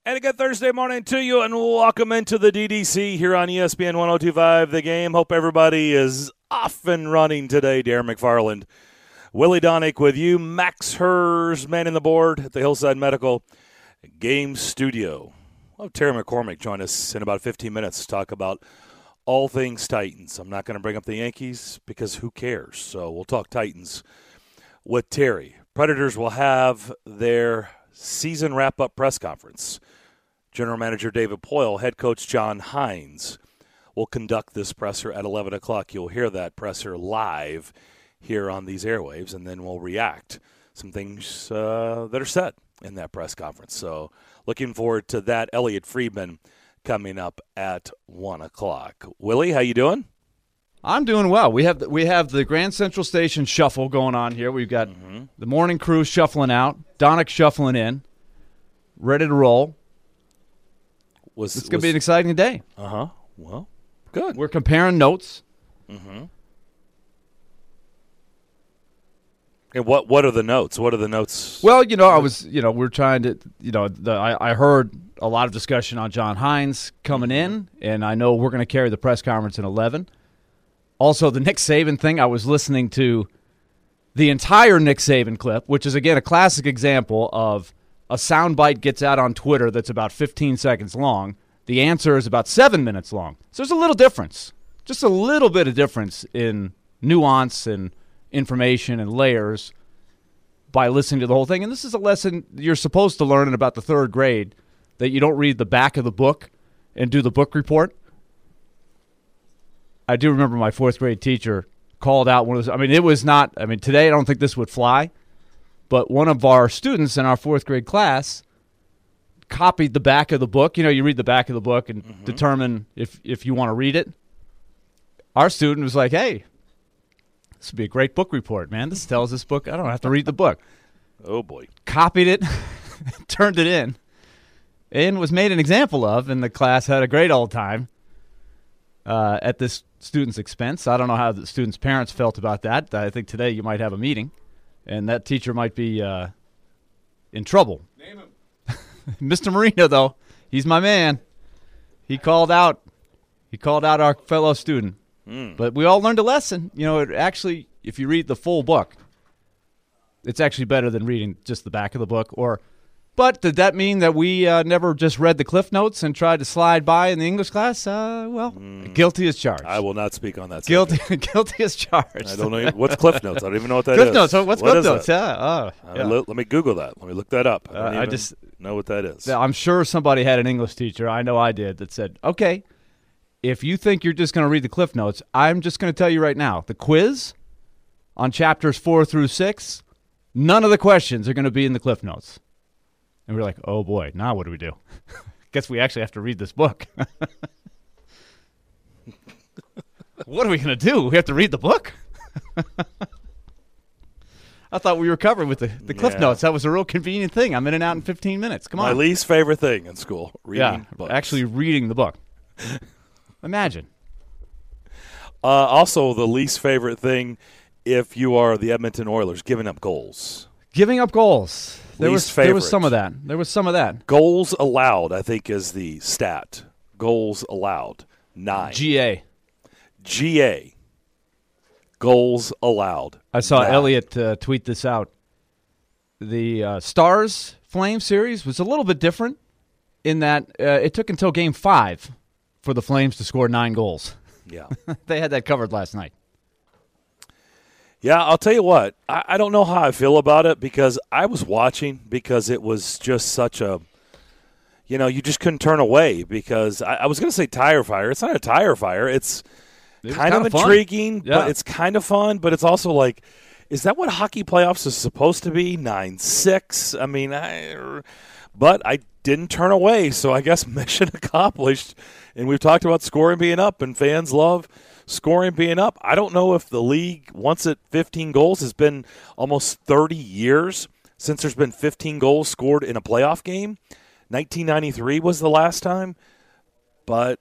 And a good Thursday morning to you, and welcome into the DDC here on ESPN 102.5 The Game. Hope everybody is off and running today. Darren McFarland, Willie Donick with you. Max Hers, man in the board at the Hillside Medical Game Studio. Well, Terry McCormick join us in about 15 minutes to talk about all things Titans. I'm not going to bring up the Yankees because who cares? So we'll talk Titans with Terry. Predators will have their season wrap-up press conference. General Manager David Poile, head coach John Hines will conduct this presser at 11 o'clock. You'll hear that presser live here on these airwaves, and then we'll react some things that are said in that press conference. So looking forward to that. Elliot Friedman coming up at 1 o'clock. Willie, how you doing? I'm doing well. We have the Grand Central Station shuffle going on here. We've got the morning crew shuffling out, Donick shuffling in, ready to roll. It's going to be an exciting day. Well, good. We're comparing notes. And what are the notes? What are the notes? Well, we're trying to, I heard a lot of discussion on John Hines coming in, and I know we're going to carry the press conference in 11. Also, the Nick Saban thing, I was listening to the entire Nick Saban clip, which is, again, a classic example of a soundbite gets out on Twitter that's about 15 seconds long. The answer is about 7 minutes long. So there's a little difference, just a little bit of difference in nuance and information and layers by listening to the whole thing. And this is a lesson you're supposed to learn in about the third grade, that you don't read the back of the book and do the book report. I do remember my fourth grade teacher called out one of those. It was not, today I don't think this would fly, but one of our students in our fourth grade class copied the back of the book. You read the back of the book and determine if you want to read it. Our student was like, hey, this would be a great book report, man. This tells this book. I don't have to read the book. Oh, boy. Copied it, turned it in, and was made an example of, and the class had a great old time at this student's expense. I don't know how the student's parents felt about that. I think today you might have a meeting, and that teacher might be in trouble. Name him. Mr. Marino, though, he's my man. He called out our fellow student. But we all learned a lesson. It actually, if you read the full book, it's actually better than reading just the back of the book. But did that mean that we never just read the Cliff Notes and tried to slide by in the English class? Guilty as charged. I will not speak on that. Guilty as charged. I don't know. What's Cliff Notes? I don't even know what that Cliff is. Notes. What's Cliff Notes? Yeah. Let me Google that. Let me look that up. I just know what that is. I'm sure somebody had an English teacher. I know I did, that said, okay, if you think you're just going to read the Cliff Notes, I'm just going to tell you right now, the quiz on chapters 4 through 6, none of the questions are going to be in the Cliff Notes. And we're like, oh, boy, now what do we do? Guess we actually have to read this book. What are we going to do? We have to read the book? I thought we were covered with the Cliff Notes. That was a real convenient thing. I'm in and out in 15 minutes. Come on. My least favorite thing in school, reading books. Actually reading the book. Imagine. Also, the least favorite thing if you are the Edmonton Oilers, giving up goals. Giving up goals. There was some of that. Goals allowed, I think, is the stat. Goals allowed. 9. GA. Goals allowed. I saw 9. Elliot tweet this out. The Stars Flames series was a little bit different in that it took until Game 5 for the Flames to score 9 goals. Yeah. They had that covered last night. Yeah, I'll tell you what. I don't know how I feel about it because I was watching because it was just such a, you just couldn't turn away because I was going to say tire fire. It's not a tire fire. It's kind of intriguing, but it's kind of fun. But it's also like, is that what hockey playoffs is supposed to be? 9-6? But I didn't turn away, so I guess mission accomplished. And we've talked about scoring being up, and fans love scoring being up. I don't know if the league, once at 15 goals, has been almost 30 years since there's been 15 goals scored in a playoff game. 1993 was the last time. But,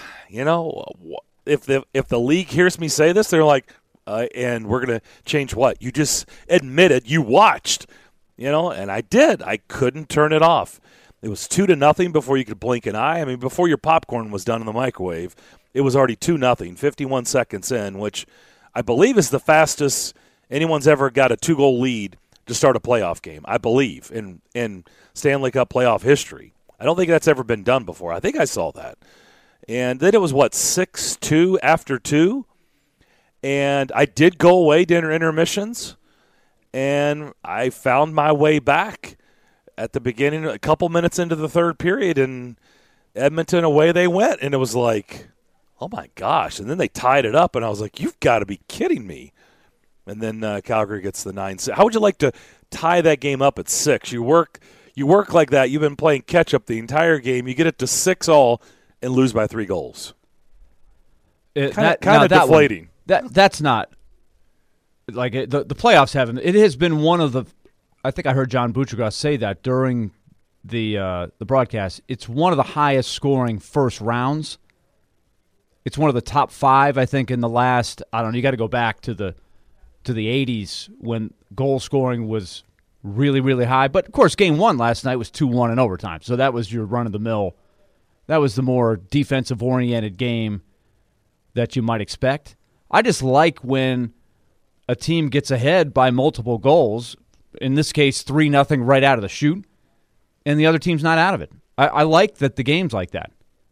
if the league hears me say this, they're like, and we're going to change what? You just admitted you watched, and I did. I couldn't turn it off. It was 2-0 before you could blink an eye. I mean, before your popcorn was done in the microwave, it was already 2-0, 51 seconds in, which I believe is the fastest anyone's ever got a 2-goal lead to start a playoff game, I believe, in Stanley Cup playoff history. I don't think that's ever been done before. I think I saw that. And then it was, 6-2 after 2? And I did go away to intermissions, and I found my way back at the beginning, a couple minutes into the third period, and Edmonton, away they went. And it was like, oh, my gosh. And then they tied it up, and I was like, you've got to be kidding me. And then Calgary gets the 9-6. How would you like to tie that game up at 6? You work like that. You've been playing catch-up the entire game. You get it to 6-all and lose by 3 goals. Kind of deflating. That's not like the playoffs haven't. It has been one of the. I think I heard John Buccigross say that during the broadcast. It's one of the highest scoring first rounds. It's one of the top 5, I think, in the last. I don't know. You got to go back to the 80s when goal scoring was really, really high. But of course, Game 1 last night was 2-1 in overtime. So that was your run of the mill. That was the more defensive oriented game that you might expect. I just like when a team gets ahead by multiple goals, in this case 3-0 right out of the chute, and the other team's not out of it. I like that the game's like that.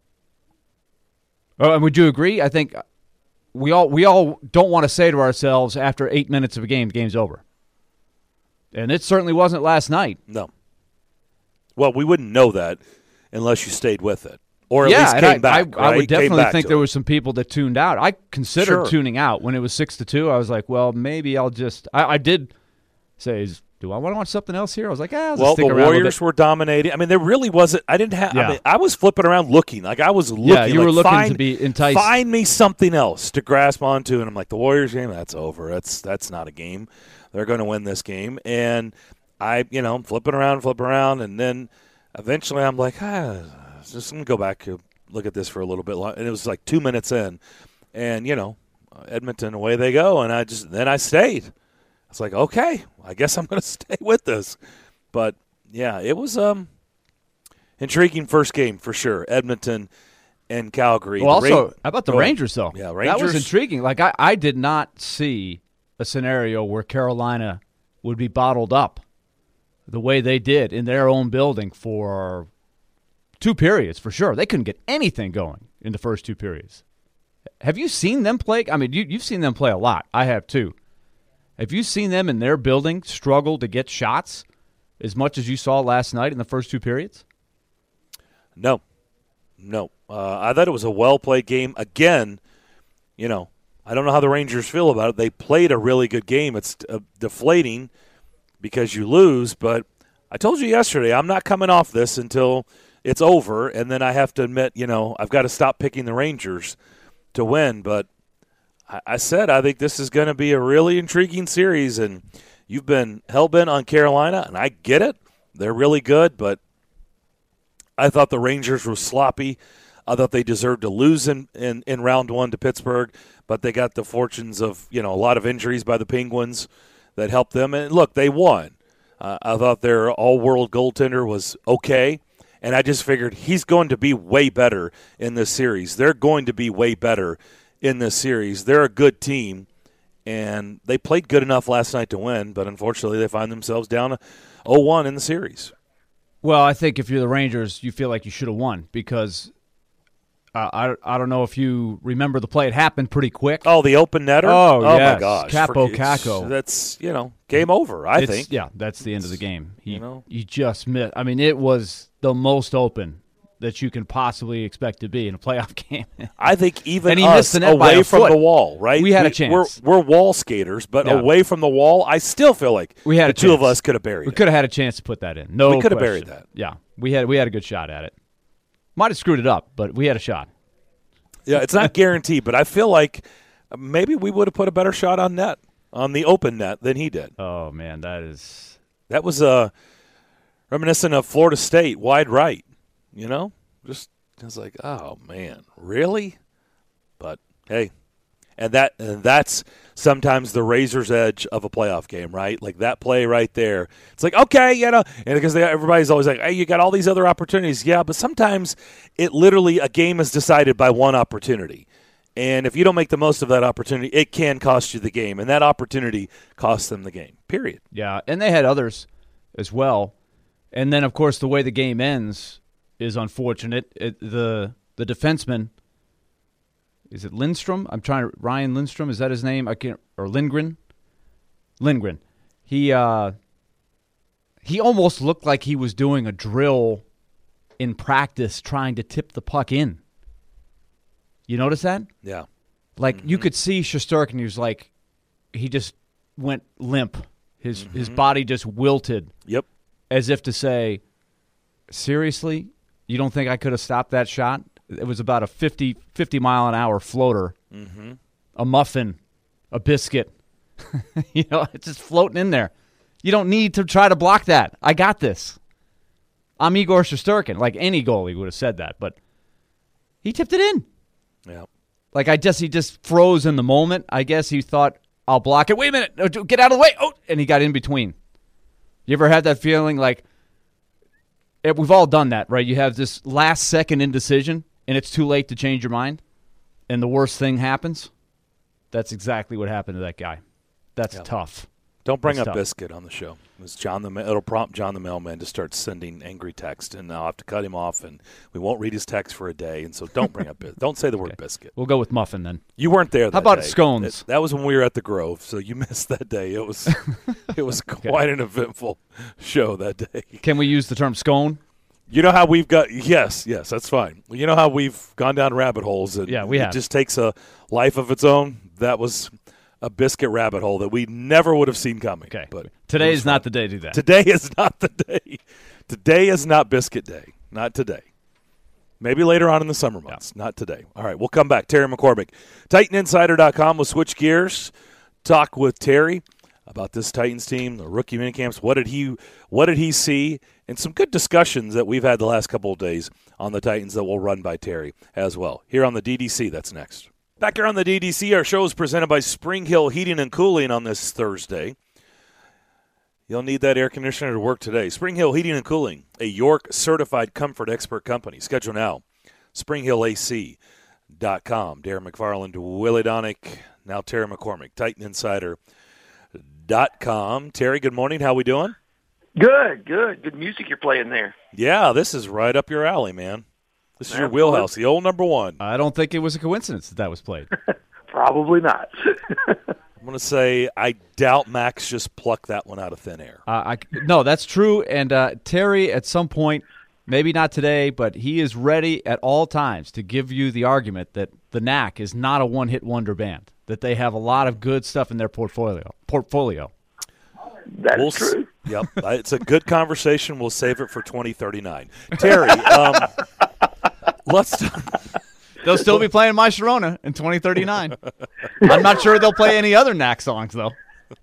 And would you agree? I think we all don't want to say to ourselves after 8 minutes of a game, the game's over. And it certainly wasn't last night. No. Well, we wouldn't know that unless you stayed with it. Or at least came back. I would definitely think there were some people that tuned out. I considered tuning out when it was 6-2. I was like, well, maybe I'll just. I did say, do I want to watch something else here? I was like, I'll just stick around. Well, the Warriors were dominating. I mean, there really wasn't. I didn't have. Yeah. I mean, I was flipping around looking. Like I was looking. Yeah, you were looking to be enticed. Find me something else to grasp onto, and I'm like, the Warriors game, that's over. That's not a game. They're going to win this game, and I'm flipping around, and then eventually I'm like, just going to go back and look at this for a little bit. And it was like 2 minutes in. And, Edmonton, away they go. And I stayed. I was like, okay, I guess I'm going to stay with this. But, yeah, it was intriguing first game for sure. Edmonton and Calgary. Well, also, how about the Rangers, though? Yeah, Rangers. That was intriguing. Like, I did not see a scenario where Carolina would be bottled up the way they did in their own building for 2 periods, for sure. They couldn't get anything going in the first 2 periods. Have you seen them play? I mean, you've seen them play a lot. I have, too. Have you seen them in their building struggle to get shots as much as you saw last night in the first 2 periods? No. I thought it was a well-played game. Again, I don't know how the Rangers feel about it. They played a really good game. It's deflating because you lose, but I told you yesterday I'm not coming off this until it's over, and then I have to admit, I've got to stop picking the Rangers to win. But I said I think this is going to be a really intriguing series, and you've been hell-bent on Carolina, and I get it. They're really good, but I thought the Rangers were sloppy. I thought they deserved to lose in round 1 to Pittsburgh, but they got the fortunes of, a lot of injuries by the Penguins that helped them. And, look, they won. I thought their all-world goaltender was okay. And I just figured he's going to be way better in this series. They're going to be way better in this series. They're a good team, and they played good enough last night to win, but unfortunately they find themselves down 0-1 in the series. Well, I think if you're the Rangers, you feel like you should have won because I don't know if you remember the play. It happened pretty quick. Oh, the open netter? Oh yes. My gosh. Capo Caco. That's, game over, I think. Yeah, that's the end of the game. He just missed. I mean, it was the most open that you can possibly expect to be in a playoff game. I think even us away from the wall, right? We had a chance. We're wall skaters, but away from the wall, I still feel like we had the two of us could have buried it. We could have had a chance to put that in. No, we could have buried that. Yeah, we had a good shot at it. Might have screwed it up, but we had a shot. Yeah, it's not guaranteed, but I feel like maybe we would have put a better shot on net, on the open net, than he did. Oh, man, that was reminiscent of Florida State, wide right, Just, I was like, oh, man, really? But, hey, And that's sometimes the razor's edge of a playoff game, right? Like that play right there. It's like, okay, and because everybody's always like, hey, you got all these other opportunities. Yeah, but sometimes a game is decided by one opportunity. And if you don't make the most of that opportunity, it can cost you the game. And that opportunity cost them the game, period. Yeah, and they had others as well. And then, of course, the way the game ends is unfortunate. The defenseman, is it Lindstrom? Ryan Lindstrom, is that his name? Or Lindgren? Lindgren. He almost looked like he was doing a drill in practice trying to tip the puck in. You notice that? Yeah. Like, you could see Shesterkin, he just went limp. His body just wilted. Yep. As if to say, seriously, you don't think I could have stopped that shot? It was about a 50 mile-an-hour floater, a muffin, a biscuit. It's just floating in there. You don't need to try to block that. I got this. I'm Igor Shesterkin. Like any goalie would have said that, but he tipped it in. Yeah. Like, he just froze in the moment. I guess he thought, I'll block it. Wait a minute. No, get out of the way. Oh, and he got in between. You ever had that feeling like, we've all done that, right? You have this last-second indecision, and it's too late to change your mind, and the worst thing happens? That's exactly what happened to that guy. That's tough. Don't bring up Biscuit on the show. It'll prompt John the mailman to start sending angry text, and I'll have to cut him off, and we won't read his text for a day. And so don't bring up don't say the word Biscuit. We'll go with Muffin then. You weren't there. How about day. scones? That was when we were at the Grove, so you missed that day. It was quite an eventful show that day. Can we use the term scone? You know how we've got yes, that's fine. You know how we've gone down rabbit holes, and we have. It just takes a life of its own. That was a Biscuit rabbit hole that we never would have seen coming. Okay. But today is not the day to do that. Today is not the day. Today is not Biscuit Day. Not today. Maybe later on in the summer months. Yeah. Not today. All right, we'll come back. Terry McCormick. TitanInsider.com. We'll switch gears. Talk with Terry about this Titans team, the rookie minicamps. What did he see? And some good discussions that we've had the last couple of days on the Titans that we'll run by Terry as well. Here on the DDC, that's next. Back here on the DDC, our show is presented by Spring Hill Heating and Cooling on this Thursday. You'll need that air conditioner to work today. Spring Hill Heating and Cooling, a York-certified comfort expert company. Schedule now, springhillac.com. Darren McFarland, Willie Donick, now Terry McCormick, TitanInsider.com. Terry, good morning. How we doing? Good. Good music you're playing there. Yeah, this is right up your alley, man. This is your wheelhouse, the old number one. I don't think it was a coincidence that was played. Probably not. I'm going to say I doubt Max just plucked that one out of thin air. No, that's true. And Terry, at some point, maybe not today, but he is ready at all times to give you the argument that the Knack is not a one-hit wonder band, that they have a lot of good stuff in their portfolio. That's true. Yep. It's a good conversation. We'll save it for 2039. Terry, They'll still be playing My Sharona in 2039. I'm not sure they'll play any other Knack songs, though.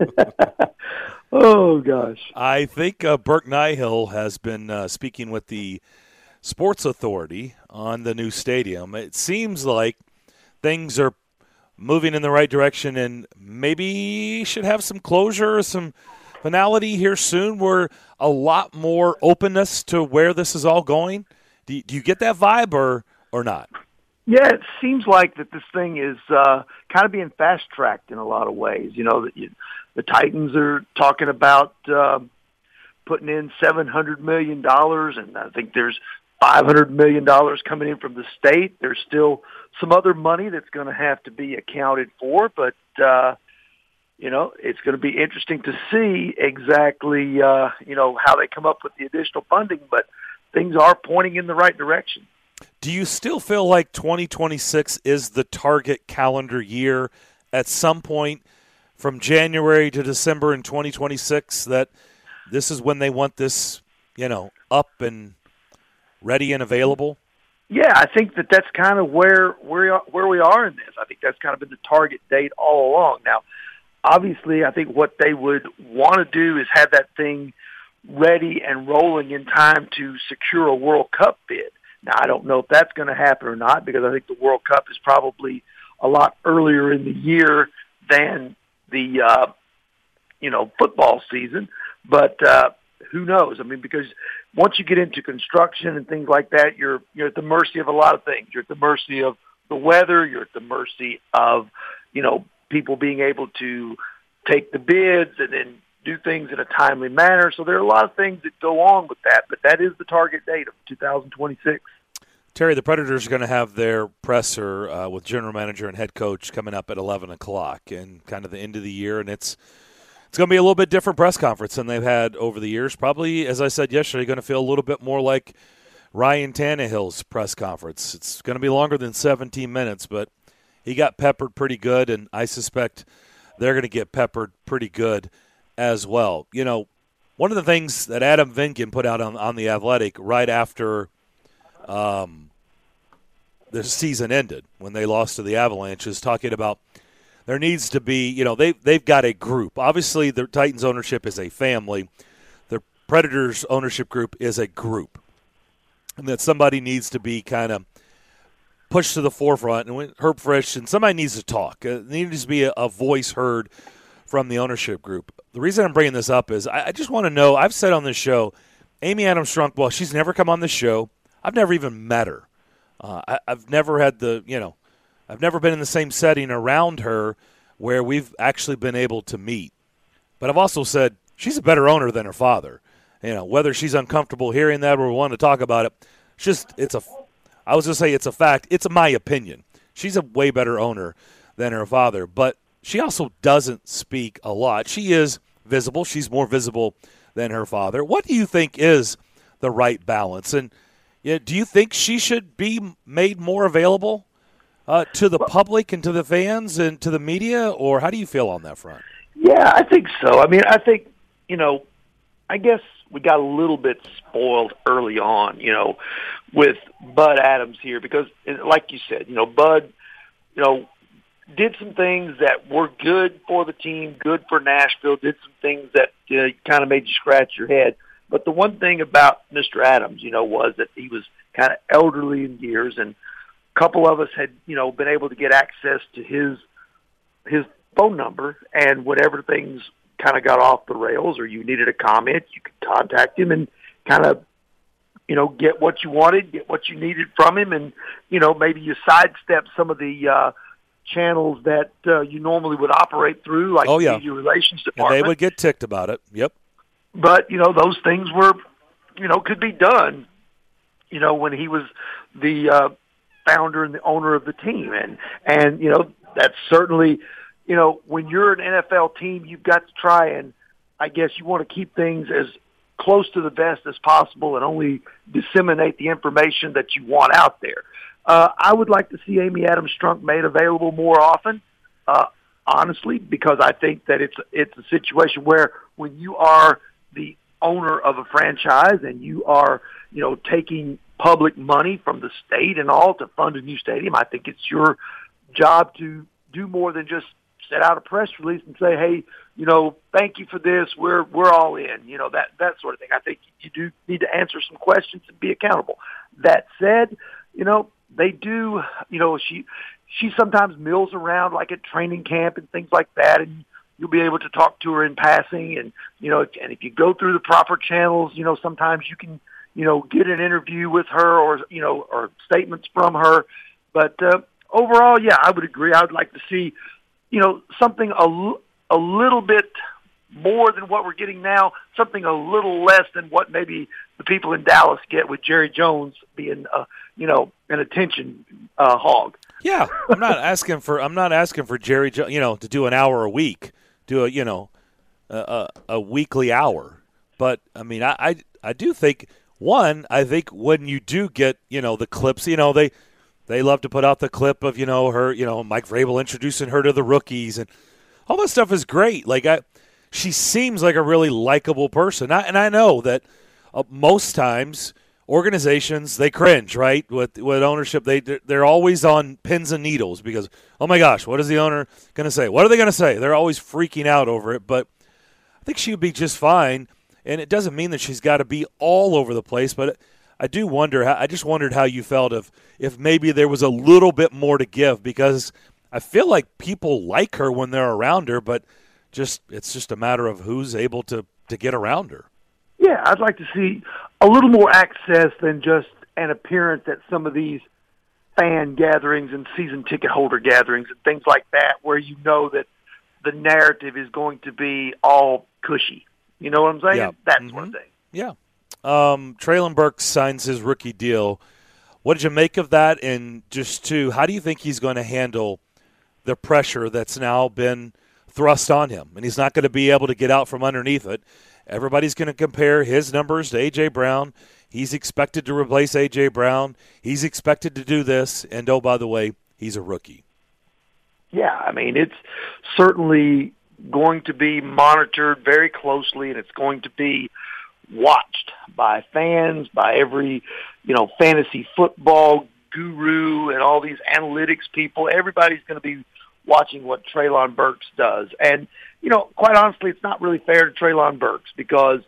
Oh, gosh. I think Burke Nihill has been speaking with the Sports Authority on the new stadium. It seems like things are moving in the right direction and maybe should have some closure, some finality here soon. We're a lot more openness to where this is all going. Do you get that vibe or not? Yeah, it seems like that this thing is kind of being fast-tracked in a lot of ways. You know, the Titans are talking about putting in $700 million, and I think there's $500 million coming in from the state. There's still some other money that's going to have to be accounted for, but, it's going to be interesting to see exactly, how they come up with the additional funding, but things are pointing in the right direction. Do you still feel like 2026 is the target calendar year at some point from January to December in 2026 that this is when they want this, up and ready and available? Yeah, I think that's kind of where we are in this. I think that's kind of been the target date all along. Now, obviously, I think what they would want to do is have that thing ready and rolling in time to secure a World Cup bid. Now, I don't know if that's going to happen or not because I think the World Cup is probably a lot earlier in the year than the football season. But who knows? I mean, because once you get into construction and things like that, you're at the mercy of a lot of things. You're at the mercy of the weather. You're at the mercy of, people being able to take the bids and then do things in a timely manner. So there are a lot of things that go on with that, but that is the target date of 2026. Terry, the Predators are going to have their presser with general manager and head coach coming up at 11 o'clock and kind of the end of the year, and it's going to be a little bit different press conference than they've had over the years. Probably, as I said yesterday, going to feel a little bit more like Ryan Tannehill's press conference. It's going to be longer than 17 minutes, but he got peppered pretty good, and I suspect they're going to get peppered pretty good as well. One of the things that Adam Vinkin put out on The Athletic right after the season ended, when they lost to the Avalanche, is talking about there needs to be, they've got a group. Obviously, the Titans ownership is a family. The Predators ownership group is a group. And that somebody needs to be kind of pushed to the forefront. And when Herb Frisch, and somebody needs to talk. There needs to be a voice heard from the ownership group. The reason I'm bringing this up is I just want to know, I've said on this show, Amy Adams Strunk, well, she's never come on this show. I've never even met her. I've never had I've never been in the same setting around her where we've actually been able to meet. But I've also said she's a better owner than her father. Whether she's uncomfortable hearing that or want to talk about it, I was going to say it's a fact. It's my opinion. She's a way better owner than her father, but she also doesn't speak a lot. She is visible. She's more visible than her father. What do you think is the right balance? And do you think she should be made more available to the public and to the fans and to the media, or how do you feel on that front? Yeah, I think so. I mean, I think, I guess we got a little bit spoiled early on, with Bud Adams here because, like you said, Bud, did some things that were good for the team, good for Nashville, did some things that kind of made you scratch your head. But the one thing about Mr. Adams, was that he was kind of elderly in years, and a couple of us had, been able to get access to his phone number, and whenever things kind of got off the rails or you needed a comment, you could contact him and kind of, get what you wanted, get what you needed from him, and, maybe you sidestep some of the channels that you normally would operate through, like the media relations department. And they would get ticked about it. Yep. But, those things were, could be done, when he was the founder and the owner of the team. And that's certainly, when you're an NFL team, you've got to try and, I guess you want to keep things as close to the vest as possible and only disseminate the information that you want out there. I would like to see Amy Adams Strunk made available more often, honestly, because I think that it's a situation where when you are the owner of a franchise and you are, taking public money from the state and all to fund a new stadium, I think it's your job to do more than just set out a press release and say, hey, thank you for this. We're all in, that sort of thing. I think you do need to answer some questions and be accountable. That said, they do, she sometimes mills around like at training camp and things like that, and you'll be able to talk to her in passing. And, and if you go through the proper channels, sometimes you can, get an interview with her or statements from her. But overall, yeah, I would agree. I would like to see, something a little bit more than what we're getting now, something a little less than what maybe the people in Dallas get with Jerry Jones being, an attention hog. Yeah, I'm not asking for Jerry Jones, to do an hour a week, do a weekly hour. But I mean, I do think I think when you do get the clips, they love to put out the clip of her, Mike Vrabel introducing her to the rookies, and all that stuff is great. Like she seems like a really likable person, and I know that most times organizations, they cringe, right? With ownership, they're always on pins and needles because, oh my gosh, what is the owner going to say? What are they going to say? They're always freaking out over it. But I think she would be just fine, and it doesn't mean that she's got to be all over the place. But I do wonder. I just wondered how you felt if maybe there was a little bit more to give, because I feel like people like her when they're around her, but it's just a matter of who's able to get around her. Yeah, I'd like to see a little more access than just an appearance at some of these fan gatherings and season ticket holder gatherings and things like that, where you know that the narrative is going to be all cushy. You know what I'm saying? Yeah. That sort of thing. Yeah. Treylon Burks signs his rookie deal. What did you make of that? And just how do you think he's going to handle the pressure that's now been thrust on him? And he's not going to be able to get out from underneath it. Everybody's going to compare his numbers to A.J. Brown. He's expected to replace A.J. Brown. He's expected to do this. And, oh, by the way, he's a rookie. Yeah, I mean, it's certainly going to be monitored very closely, and it's going to be watched by fans, by every, fantasy football guru and all these analytics people. Everybody's going to be watching what Treylon Burks does. And, quite honestly, it's not really fair to Treylon Burks because,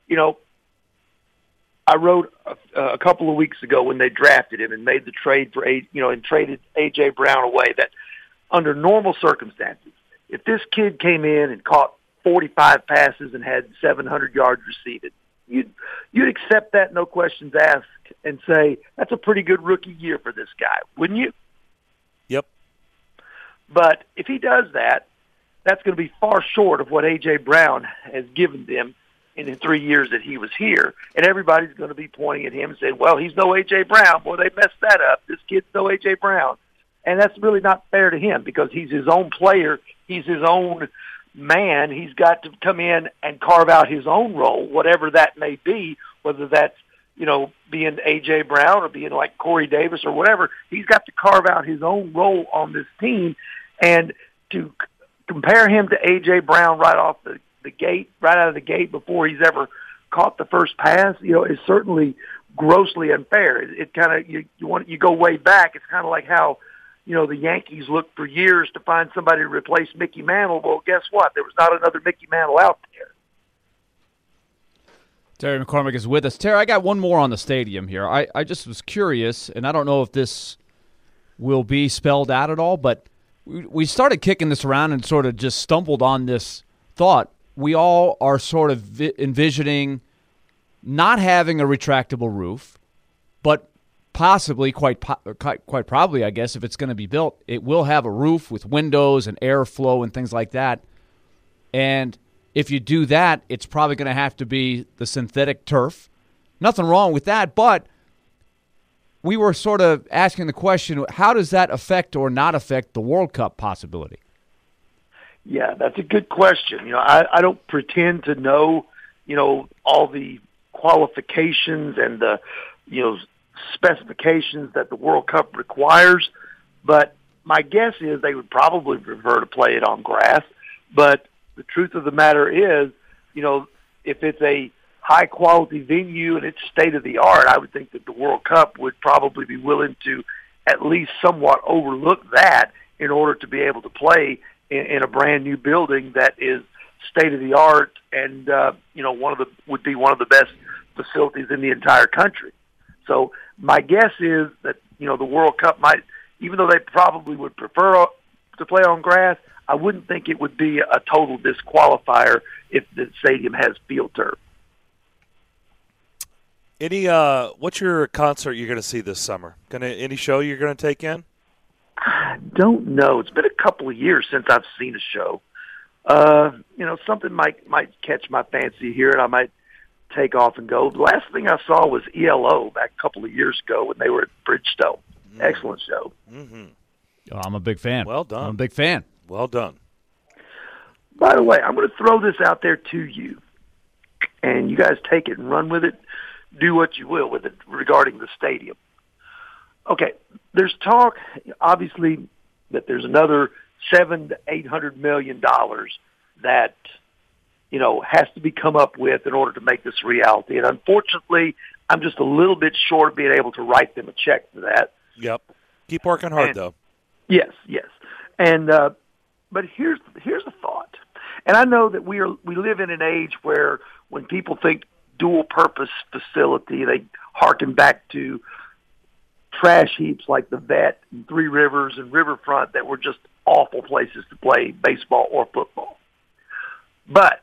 I wrote a couple of weeks ago when they drafted him and made the trade for, and traded A.J. Brown away that under normal circumstances, if this kid came in and caught 45 passes and had 700 yards received, you'd accept that, no questions asked, and say, that's a pretty good rookie year for this guy, wouldn't you? Yep. But if he does that, that's going to be far short of what A.J. Brown has given them in the 3 years that he was here. And everybody's going to be pointing at him and saying, well, he's no A.J. Brown. Boy, they messed that up. This kid's no A.J. Brown. And that's really not fair to him because he's his own player. He's his own man. He's got to come in and carve out his own role, whatever that may be, whether that's, being A.J. Brown or being like Corey Davis or whatever. He's got to carve out his own role on this team. And to compare him to A.J. Brown right off the gate, right out of the gate before he's ever caught the first pass, is certainly grossly unfair. It kind of, you go way back. It's kind of like how, the Yankees looked for years to find somebody to replace Mickey Mantle. Well, guess what? There was not another Mickey Mantle out there. Terry McCormick is with us. Terry, I got one more on the stadium here. I just was curious, and I don't know if this will be spelled out at all, but we started kicking this around and sort of just stumbled on this thought. We all are sort of envisioning not having a retractable roof, but possibly, quite probably, I guess, if it's going to be built, it will have a roof with windows and airflow and things like that. And if you do that, it's probably going to have to be the synthetic turf. Nothing wrong with that, but we were sort of asking the question, how does that affect or not affect the World Cup possibility? Yeah, that's a good question. I don't pretend to know, all the qualifications and the, specifications that the World Cup requires, but my guess is they would probably prefer to play it on grass. But the truth of the matter is, if it's a high-quality venue and it's state-of-the-art, I would think that the World Cup would probably be willing to at least somewhat overlook that in order to be able to play in a brand-new building that is state-of-the-art and, would be one of the best facilities in the entire country. So my guess is that, the World Cup might, even though they probably would prefer to play on grass, I wouldn't think it would be a total disqualifier if the stadium has field turf. What's your concert you're going to see this summer? Any show you're going to take in? I don't know. It's been a couple of years since I've seen a show. Something might catch my fancy here, and I might take off and go. The last thing I saw was ELO back a couple of years ago when they were at Bridgestone. Excellent show. Mm-hmm. Oh, I'm a big fan. Well done. I'm a big fan. Well done. By the way, I'm going to throw this out there to you, and you guys take it and run with it. Do what you will with it regarding the stadium. Okay, there's talk, obviously, that there's another $700 to $800 million that has to be come up with in order to make this reality. And unfortunately, I'm just a little bit short of being able to write them a check for that. Yep. Keep working hard, though. Yes. And but here's a thought. And I know that we live in an age where when people think dual purpose facility, they harken back to trash heaps like the Vet and Three Rivers and Riverfront that were just awful places to play baseball or football. But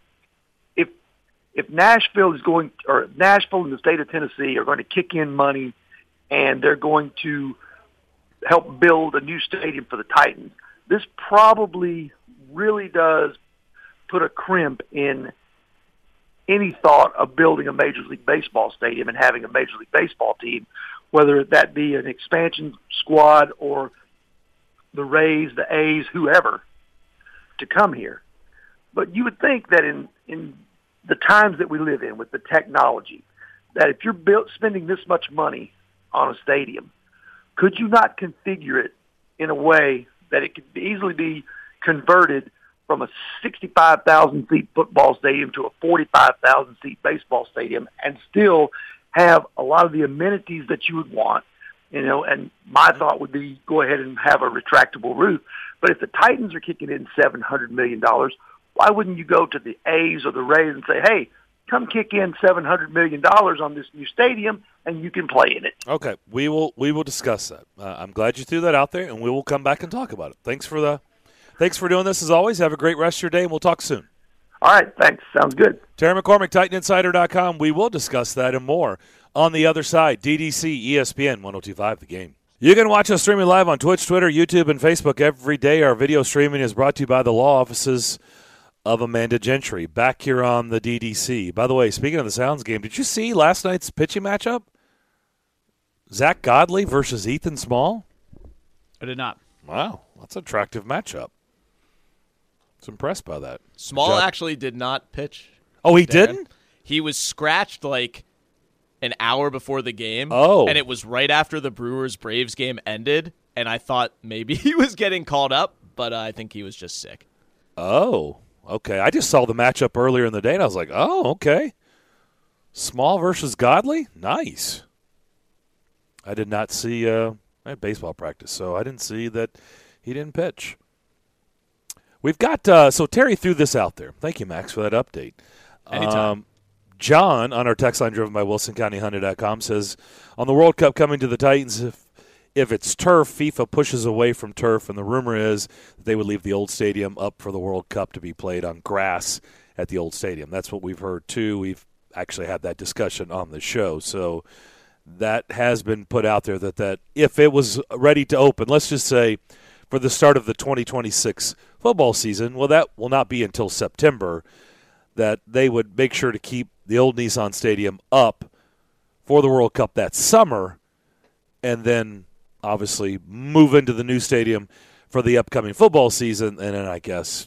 if Nashville and the state of Tennessee are going to kick in money and they're going to help build a new stadium for the Titans, this probably really does put a crimp in any thought of building a Major League Baseball stadium and having a Major League Baseball team, whether that be an expansion squad or the Rays, the A's, whoever, to come here. But you would think that in the times that we live in with the technology, that if you're spending this much money on a stadium, could you not configure it in a way that it could easily be converted from a 65,000-seat football stadium to a 45,000-seat baseball stadium and still have a lot of the amenities that you would want? And my thought would be go ahead and have a retractable roof. But if the Titans are kicking in $700 million, why wouldn't you go to the A's or the Rays and say, hey, come kick in $700 million on this new stadium and you can play in it? Okay, we will discuss that. I'm glad you threw that out there, and we will come back and talk about it. Thanks for doing this as always. Have a great rest of your day, and we'll talk soon. All right, thanks. Sounds good. Terry McCormick, TitanInsider.com. We will discuss that and more on the other side. DDC, ESPN 102.5 The Game. You can watch us streaming live on Twitch, Twitter, YouTube, and Facebook every day. Our video streaming is brought to you by the law offices of Amanda Gentry, back here on the DDC. By the way, speaking of the Sounds game, did you see last night's pitching matchup? Zach Godley versus Ethan Small? I did not. Wow, that's an attractive matchup. I was impressed by that. Small actually did not pitch. Oh, he Darren. didn't? He was scratched like an hour before the game. Oh. And it was right after the Brewers-Braves game ended, and I thought maybe he was getting called up, but I think he was just sick. Oh, okay. I just saw the matchup earlier in the day, and I was like, oh, okay. Small versus Godley? Nice. I did not see I had baseball practice, so I didn't see that he didn't pitch. We've got so Terry threw this out there. Thank you, Max, for that update. Anytime. John, on our text line driven by WilsonCountyHunter.com, says, on the World Cup coming to the Titans, if it's turf, FIFA pushes away from turf, and the rumor is that they would leave the old stadium up for the World Cup to be played on grass at the old stadium. That's what we've heard, too. We've actually had that discussion on the show. So that has been put out there that if it was ready to open, let's just say for the start of the 2026 football season, well, that will not be until September, that they would make sure to keep the old Nissan Stadium up for the World Cup that summer, and then obviously move into the new stadium for the upcoming football season, and then I guess,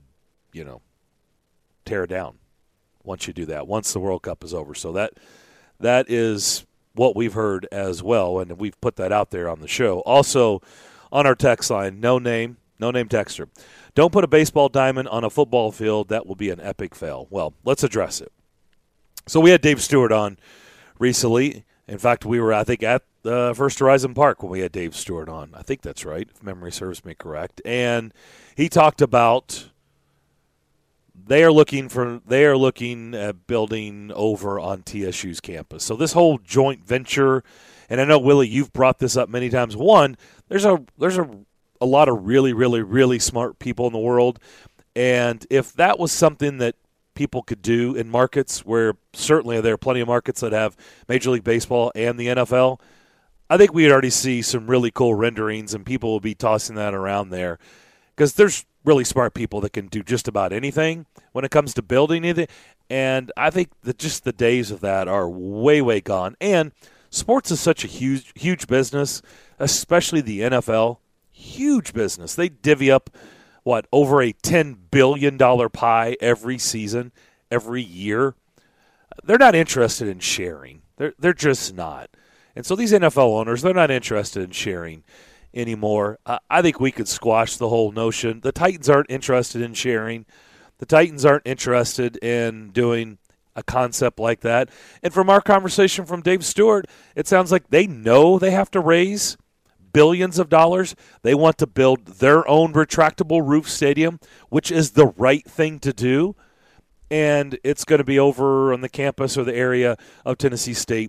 tear it down once you do that, once the World Cup is over. So that is what we've heard as well, and we've put that out there on the show. Also, on our text line, no name texter. Don't put a baseball diamond on a football field. That will be an epic fail. Well, let's address it. So we had Dave Stewart on recently. In fact, we were, I think, at First Horizon Park when we had Dave Stewart on. I think that's right, if memory serves me correct. And he talked about they are looking at building over on TSU's campus. So this whole joint venture, and I know, Willie, you've brought this up many times. One, there's a lot of really, really, really smart people in the world. And if that was something that people could do in markets where certainly there are plenty of markets that have Major League Baseball and the NFL, I think we'd already see some really cool renderings, and people will be tossing that around there because there's really smart people that can do just about anything when it comes to building anything. And I think that just the days of that are way, way gone. And sports is such a huge, huge business, especially the NFL. Huge business. They divvy up, over a $10 billion pie every season, every year. They're not interested in sharing. They're just not. And so these NFL owners, they're not interested in sharing anymore. I think we could squash the whole notion. The Titans aren't interested in sharing. The Titans aren't interested in doing a concept like that. And from our conversation from Dave Stewart, it sounds like they know they have to raise billions of dollars. They want to build their own retractable roof stadium, which is the right thing to do. And it's going to be over on the campus or the area of Tennessee State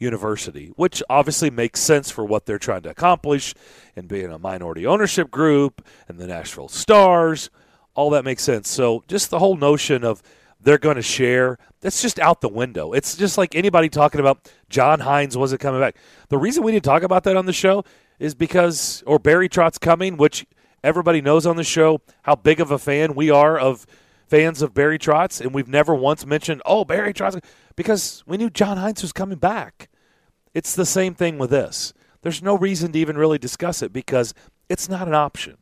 University, which obviously makes sense for what they're trying to accomplish and being a minority ownership group and the Nashville Stars. All that makes sense. So just the whole notion of they're going to share, that's just out the window. It's just like anybody talking about John Hines wasn't coming back. The reason we didn't talk about that on the show is because, or Barry Trotz coming, which everybody knows on the show how big of a fan we are of fans of Barry Trotz, and we've never once mentioned, oh, Barry Trotz, because we knew John Hines was coming back. It's the same thing with this. There's no reason to even really discuss it because it's not an option.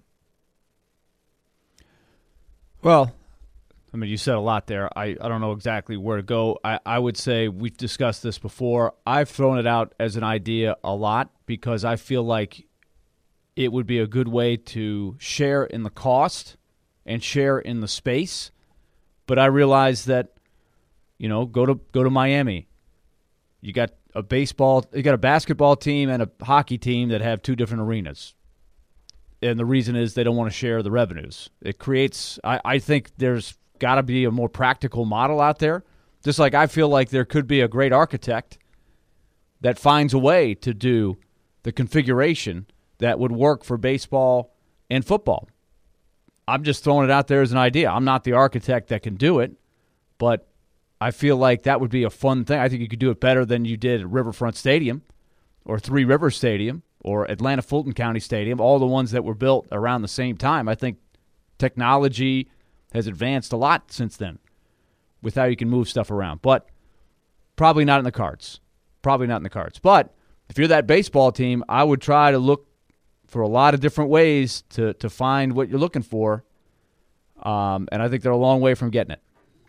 Well, I mean, you said a lot there. I don't know exactly where to go. I would say we've discussed this before. I've thrown it out as an idea a lot because I feel like it would be a good way to share in the cost and share in the space. But I realize that, go to Miami. You got a basketball team and a hockey team that have two different arenas. And the reason is they don't want to share the revenues. It creates, I think there's got to be a more practical model out there. Just like I feel like there could be a great architect that finds a way to do the configuration that would work for baseball and football. I'm just throwing it out there as an idea. I'm not the architect that can do it, but I feel like that would be a fun thing. I think you could do it better than you did at Riverfront Stadium or Three Rivers Stadium or Atlanta Fulton County Stadium, all the ones that were built around the same time. I think technology has advanced a lot since then with how you can move stuff around. But probably not in the cards. But if you're that baseball team, I would try to look for a lot of different ways to find what you're looking for. And I think they're a long way from getting it.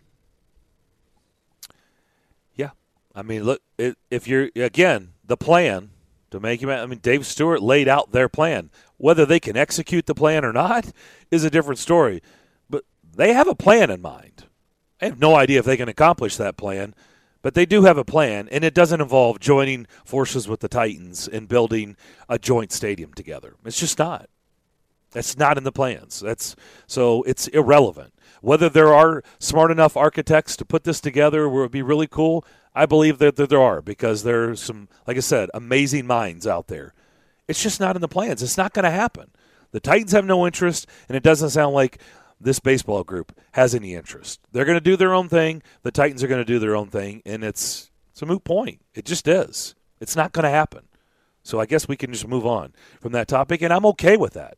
Yeah. I mean, look, if you're, again, the plan to make him, I mean, Dave Stewart laid out their plan. Whether they can execute the plan or not is a different story. But they have a plan in mind. I have no idea if they can accomplish that plan, but they do have a plan, and it doesn't involve joining forces with the Titans and building a joint stadium together. It's just not. That's not in the plans. So it's irrelevant. Whether there are smart enough architects to put this together where it would be really cool, I believe that there are, because there are some, like I said, amazing minds out there. It's just not in the plans. It's not going to happen. The Titans have no interest, and it doesn't sound like this baseball group has any interest. They're going to do their own thing. The Titans are going to do their own thing, and it's a moot point. It just is. It's not going to happen. So I guess we can just move on from that topic, and I'm okay with that.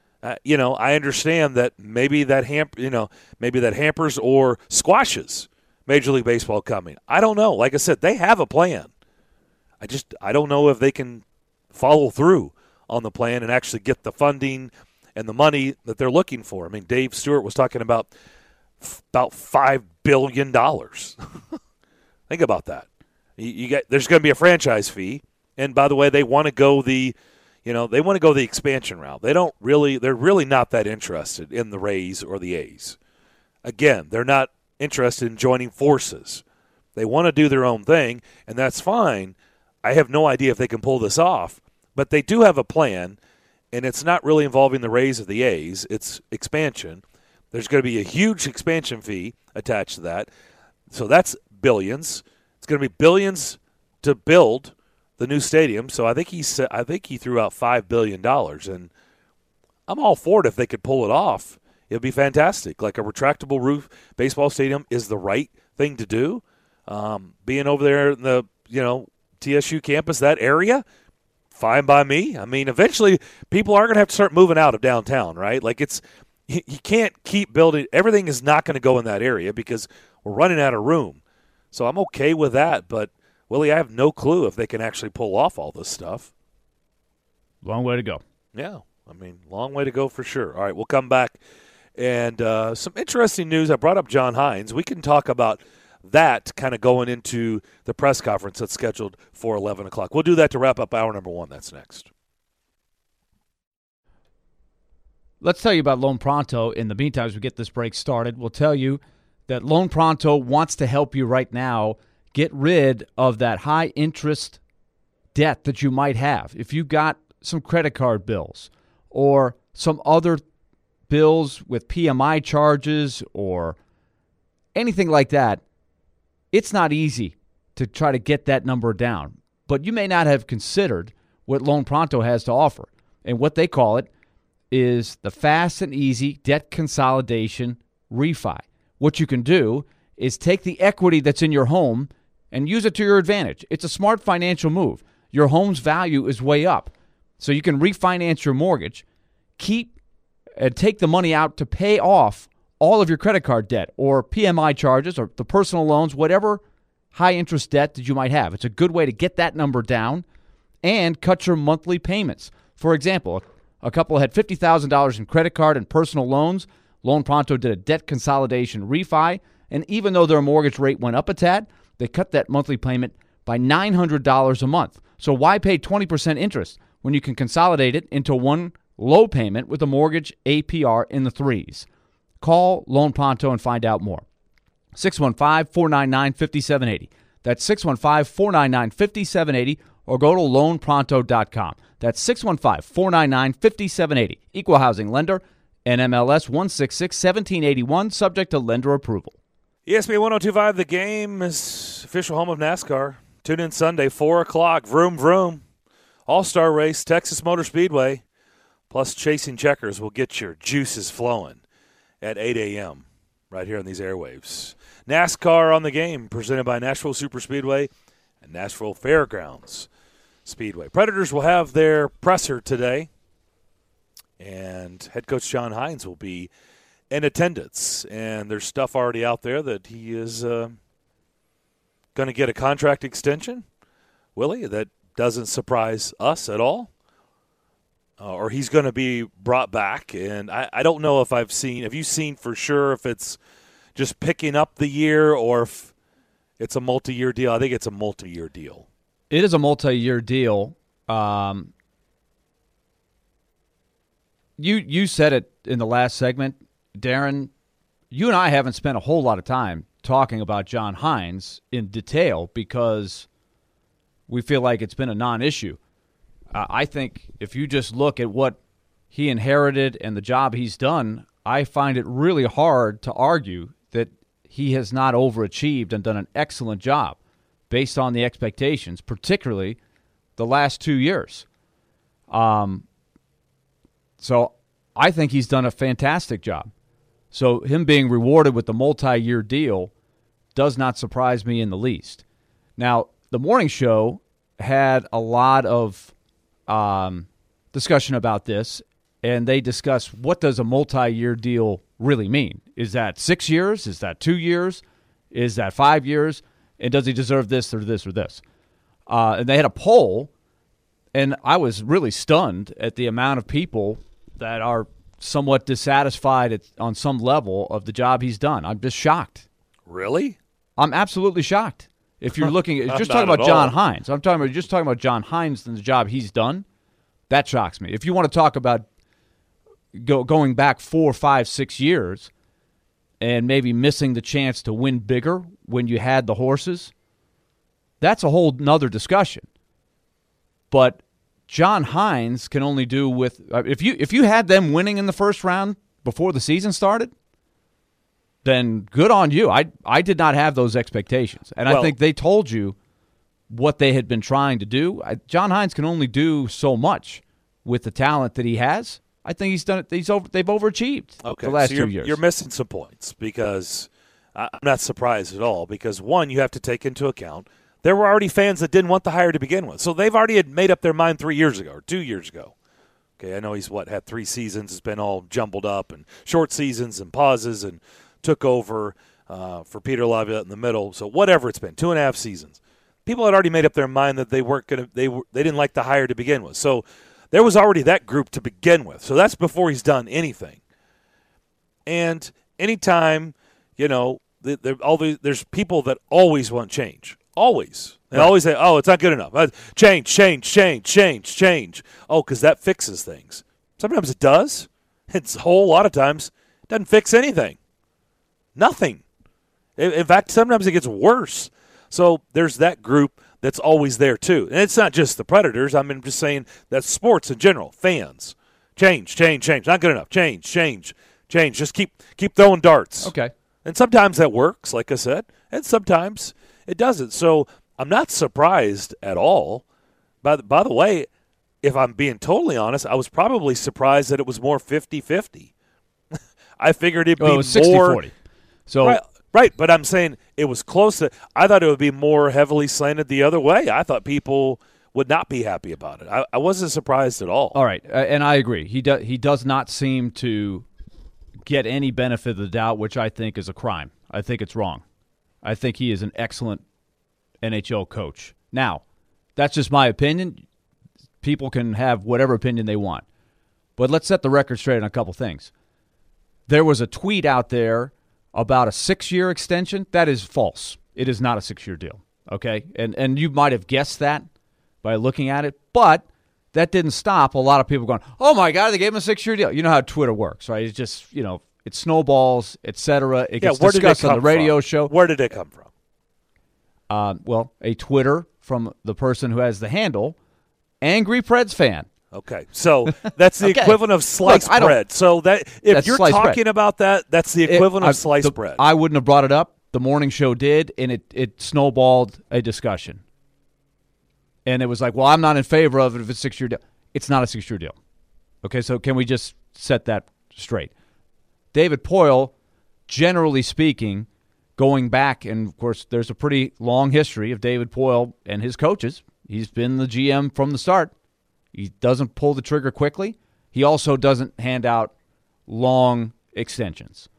I understand that maybe that hampers or squashes Major League Baseball coming. I don't know. Like I said, they have a plan. I don't know if they can follow through on the plan and actually get the funding and the money that they're looking for. I mean, Dave Stewart was talking about $5 billion. Think about that. There's going to be a franchise fee, and by the way, they want to go the expansion route. They're really not that interested in the Rays or the A's. Again, they're not interested in joining forces. They want to do their own thing, and that's fine. I have no idea if they can pull this off, but they do have a plan, and it's not really involving the Rays or the A's. It's expansion. There's going to be a huge expansion fee attached to that. So that's billions. It's going to be billions to build the new stadium. So I think he threw out $5 billion, and I'm all for it if they could pull it off. It would be fantastic. Like a retractable roof baseball stadium is the right thing to do. Being over there in the TSU campus, that area, fine by me. I mean, eventually people are going to have to start moving out of downtown, right? Like you can't keep building. Everything is not going to go in that area because we're running out of room. So I'm okay with that, but Willie, I have no clue if they can actually pull off all this stuff. Long way to go. Yeah, I mean, long way to go for sure. All right, we'll come back. And some interesting news. I brought up John Hines. We can talk about that kind of going into the press conference that's scheduled for 11 o'clock. We'll do that to wrap up hour number one. That's next. Let's tell you about Loan Pronto. In the meantime, as we get this break started, we'll tell you that Loan Pronto wants to help you right now get rid of that high-interest debt that you might have. If you got some credit card bills or some other bills with PMI charges or anything like that, it's not easy to try to get that number down. but you may not have considered what Loan Pronto has to offer. And what they call it is the fast and easy debt consolidation refi. What you can do is take the equity that's in your home and use it to your advantage. It's a smart financial move. Your home's value is way up. So you can refinance your mortgage, keep and take the money out to pay off all of your credit card debt or PMI charges or the personal loans, whatever high interest debt that you might have. It's a good way to get that number down and cut your monthly payments. For example, a couple had $50,000 in credit card and personal loans. Loan Pronto did a debt consolidation refi, and even though their mortgage rate went up a tad, they cut that monthly payment by $900 a month. So why pay 20% interest when you can consolidate it into one low payment with a mortgage APR in the 3s? Call Loan Pronto and find out more. 615-499-5780. That's 615-499-5780, or go to loanpronto.com. That's 615-499-5780. Equal housing lender, NMLS 166-1781, subject to lender approval. ESPN 102.5, The Game is official home of NASCAR. Tune in Sunday, 4 o'clock. Vroom, vroom. All-Star Race, Texas Motor Speedway, plus Chasing Checkers will get your juices flowing at 8 a.m. right here on these airwaves. NASCAR on The Game, presented by Nashville Superspeedway and Nashville Fairgrounds Speedway. Predators will have their presser today, and head coach John Hines will be in attendance. And there's stuff already out there that he is going to get a contract extension. Willie, that doesn't surprise us at all. Or he's going to be brought back. And I don't know if have you seen for sure if it's just picking up the year or if it's a multi-year deal? I think it's a multi-year deal. It is a multi-year deal. You said it in the last segment, Darren. You and I haven't spent a whole lot of time talking about John Hines in detail because we feel like it's been a non-issue. I think if you just look at what he inherited and the job he's done, I find it really hard to argue that he has not overachieved and done an excellent job based on the expectations, particularly the last 2 years. So I think he's done a fantastic job. So him being rewarded with the multi-year deal does not surprise me in the least. Now, the morning show had a lot of discussion about this, and they discussed what does a multi-year deal really mean. Is that 6 years? Is that 2 years? Is that 5 years? And does he deserve this or this or this? And they had a poll, and I was really stunned at the amount of people that are somewhat dissatisfied on some level of the job he's done. I'm just shocked. Really? I'm absolutely shocked. If you're looking at just talking about John Hines, I'm talking about John Hines and the job he's done. That shocks me. If you want to talk about going back 4, 5, 6 years and maybe missing the chance to win bigger when you had the horses, that's a whole nother discussion. But John Hines can only do with if you had them winning in the first round before the season started, then good on you. I did not have those expectations, and I think they told you what they had been trying to do. John Hines can only do so much with the talent that he has. I think he's done it. They've overachieved the last 2 years. You're missing some points because I'm not surprised at all. Because one, you have to take into account there were already fans that didn't want the hire to begin with, so they've already had made up their mind 3 years ago or 2 years ago. Okay, I know he's had 3 seasons. It's been all jumbled up and short seasons and pauses and took over for Peter Laviolette in the middle. So whatever it's been, 2.5 seasons. People had already made up their mind that they weren't going to. They didn't like the hire to begin with. So there was already that group to begin with. So that's before he's done anything. And anytime, there's people that always want change. Always. They always say, oh, it's not good enough. Change. Oh, because that fixes things. Sometimes it does. It's a whole lot of times it doesn't fix anything. Nothing. In fact, sometimes it gets worse. So there's that group that's always there too. And it's not just the Predators. I'm just saying that's sports in general. Fans. Change. Not good enough. Change. Just keep throwing darts. Okay. And sometimes that works, like I said, and sometimes it doesn't. So I'm not surprised at all. By the way, if I'm being totally honest, I was probably surprised that it was more 50-50. I figured it'd be it was 60-40. So right, but I'm saying it was close. I thought it would be more heavily slanted the other way. I thought people would not be happy about it. I wasn't surprised at all. All right, and I agree. He does not seem to get any benefit of the doubt, which I think is a crime. I think it's wrong. I think he is an excellent NHL coach. Now, that's just my opinion. People can have whatever opinion they want. But let's set the record straight on a couple things. There was a tweet out there about a 6-year extension. That is false. It is not a 6-year deal, okay? And you might have guessed that by looking at it, but that didn't stop a lot of people going, oh, my God, they gave him a 6-year deal. You know how Twitter works, right? It's just, it snowballs, et cetera. It gets discussed on the radio show. Where did it come from? Well, a Twitter from the person who has the handle, Angry Preds fan. Okay, so that's the equivalent of sliced bread. So that if you're talking about that, that's the equivalent of sliced bread. I wouldn't have brought it up. The morning show did, and it snowballed a discussion. And it was like, well, I'm not in favor of it if it's a 6-year deal. It's not a 6-year deal. Okay, so can we just set that straight? David Poile, generally speaking, going back, and of course there's a pretty long history of David Poile and his coaches. He's been the GM from the start. He doesn't pull the trigger quickly. He also doesn't hand out long extensions.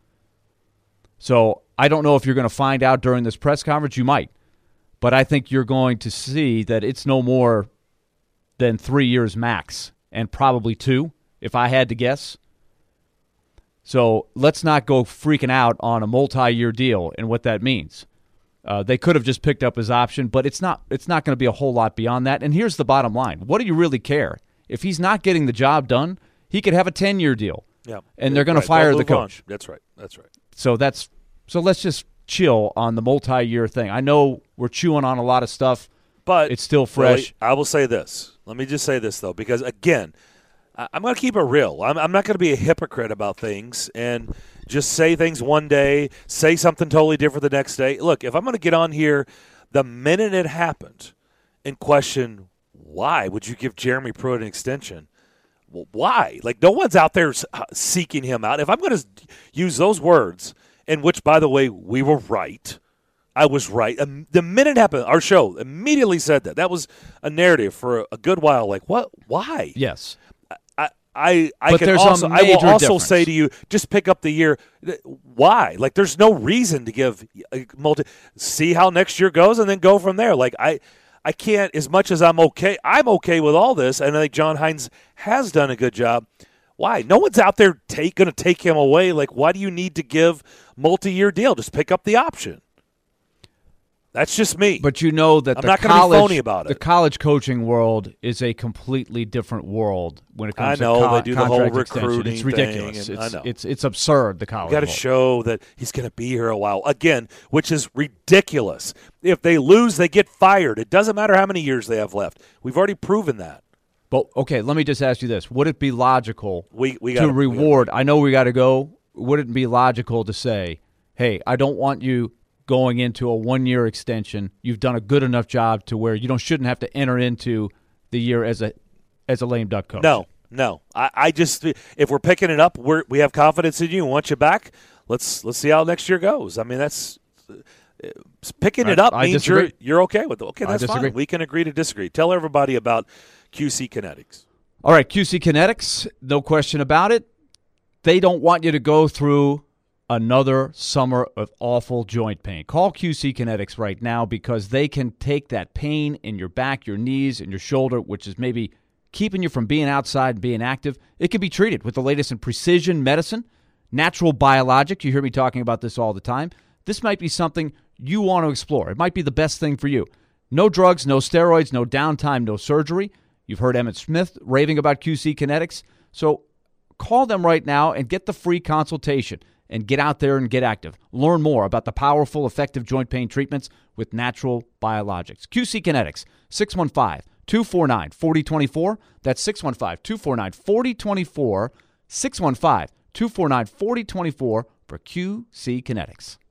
So I don't know if you're going to find out during this press conference. You might. But I think you're going to see that it's no more than 3 years max, and probably 2, if I had to guess. So let's not go freaking out on a multi-year deal and what that means. They could have just picked up his option, but it's not going to be a whole lot beyond that. And here's the bottom line. What do you really care? If he's not getting the job done, he could have a 10-year deal. Yeah. And they're going to fire the coach. That's right. So let's just chill on the multi-year thing. I know we're chewing on a lot of stuff, but it's still fresh. Really, I will say this. Let me just say this, though, because, again, I'm going to keep it real. I'm not going to be a hypocrite about things and just say things one day, say something totally different the next day. Look, if I'm going to get on here the minute it happened and question why would you give Jeremy Pruitt an extension, well, why? Like, no one's out there seeking him out. If I'm going to use those words, in which, by the way, we were right. I was right. The minute it happened, our show immediately said that. That was a narrative for a good while. Like, what? Why? Yes. I will also say to you, just pick up the year. Why? Like, there's no reason to give see how next year goes and then go from there. Like, I can't, as much as I'm okay with all this, and I think John Hynes has done a good job. Why? No one's out there going to take him away. Like, why do you need to give multi-year deal? Just pick up the option. That's just me. But you know that I'm not going to be phony about it. The college coaching world is a completely different world when it comes to they do the whole recruiting. It's ridiculous. Thing, I know. It's absurd, the college world. You got to show that he's going to be here a while. Again, which is ridiculous. If they lose, they get fired. It doesn't matter how many years they have left. We've already proven that. But, okay, let me just ask you this. Would it be logical to reward? I know we got to go. Would it be logical to say, hey, I don't want you going into a 1-year extension? You've done a good enough job to where you shouldn't have to enter into the year as a lame duck coach. No. I just, if we're picking it up, we have confidence in you and want you back. Let's see how next year goes. I mean, that's picking it up means you're okay with it. Okay, that's fine. We can agree to disagree. Tell everybody about QC Kinetics. All right, QC Kinetics, no question about it. They don't want you to go through another summer of awful joint pain. Call QC Kinetics right now because they can take that pain in your back, your knees, and your shoulder, which is maybe keeping you from being outside and being active. It can be treated with the latest in precision medicine, natural biologic. You hear me talking about this all the time. This might be something you want to explore. It might be the best thing for you. No drugs, no steroids, no downtime, no surgery. You've heard Emmett Smith raving about QC Kinetics. So call them right now and get the free consultation and get out there and get active. Learn more about the powerful, effective joint pain treatments with natural biologics. QC Kinetics, 615-249-4024. That's 615-249-4024. 615-249-4024 for QC Kinetics.